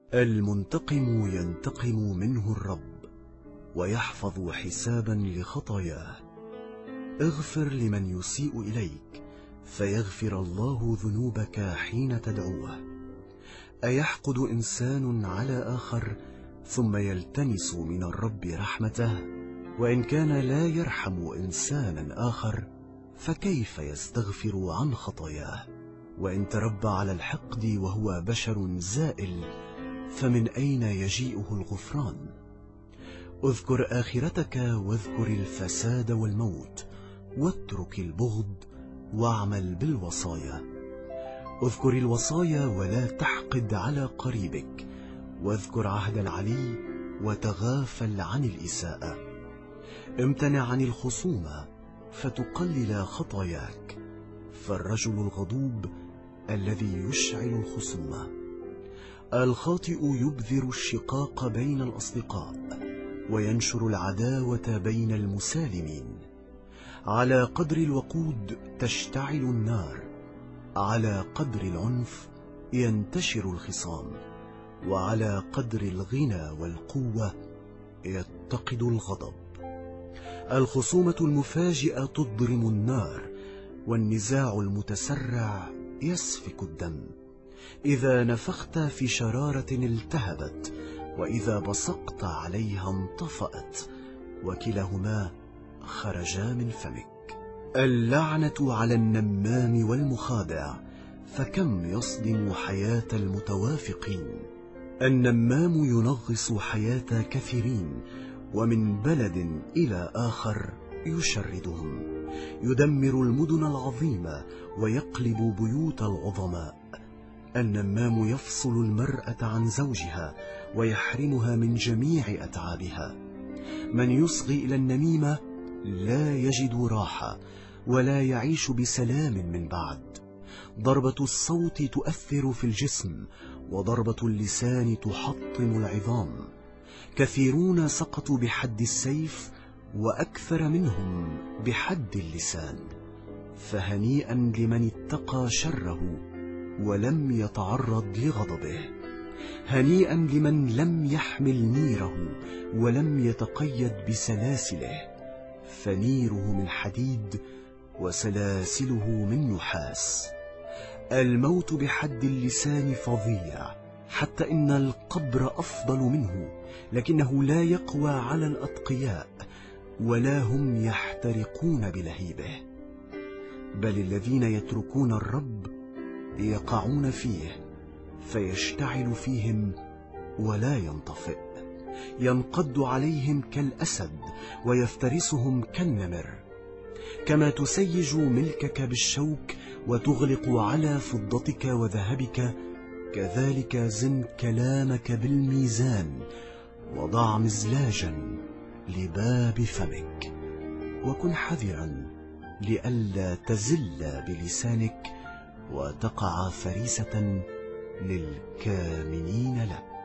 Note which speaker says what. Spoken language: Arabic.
Speaker 1: المنتقم ينتقم منه الرب ويحفظ حسابا لخطاياه. اغفر لمن يسيء إليك فيغفر الله ذنوبك حين تدعوه. أيحقد إنسان على آخر ثم يلتمس من الرب رحمته؟ وإن كان لا يرحم إنسانا آخر فكيف يستغفر عن خطاياه؟ وإن تربى على الحقد وهو بشر زائل فمن أين يجيئه الغفران؟ اذكر آخرتك واذكر الفساد والموت، واترك البغض واعمل بالوصايا. اذكر الوصايا ولا تحقد على قريبك، واذكر عهد العلي وتغافل عن الإساءة. امتنع عن الخصومة فتقلل خطاياك، فالرجل الغضوب الذي يشعل الخصومة. الخاطئ يبذر الشقاق بين الأصدقاء وينشر العداوة بين المسالمين. على قدر الوقود تشتعل النار، على قدر العنف ينتشر الخصام، وعلى قدر الغنى والقوة يتقد الغضب. الخصومة المفاجئة تضرم النار، والنزاع المتسرع يسفك الدم. إذا نفخت في شرارة التهبت، وإذا بصقت عليها انطفأت، وكلاهما خرجا من فمك. اللعنة على النمام والمخادع، فكم يصدم حياة المتوافقين. النمام ينغص حياة كثيرين، ومن بلد إلى آخر يشردهم. يدمر المدن العظيمة ويقلب بيوت العظماء. النمام يفصل المرأة عن زوجها ويحرمها من جميع أتعابها. من يصغي إلى النميمة لا يجد راحة ولا يعيش بسلام من بعد. ضربة الصوت تؤثر في الجسم، وضربة اللسان تحطم العظام. كثيرون سقطوا بحد السيف، وأكثر منهم بحد اللسان. فهنيئا لمن اتقى شره ولم يتعرض لغضبه. هنيئا لمن لم يحمل نيره ولم يتقيد بسلاسله، فنيره من حديد وسلاسله من نحاس. الموت بحد اللسان فظيع، حتى إن القبر أفضل منه، لكنه لا يقوى على الأتقياء ولا هم يحترقون بلهيبه. بل الذين يتركون الرب يقعون فيه، فيشتعل فيهم ولا ينطفئ. ينقض عليهم كالأسد ويفترسهم كالنمر. كما تسيج ملكك بالشوك وتغلق على فضتك وذهبك، كذلك زن كلامك بالميزان، وضع مزلاجا لباب فمك. وكن حذرا لئلا تزل بلسانك وتقع فريسة للكامنين لك.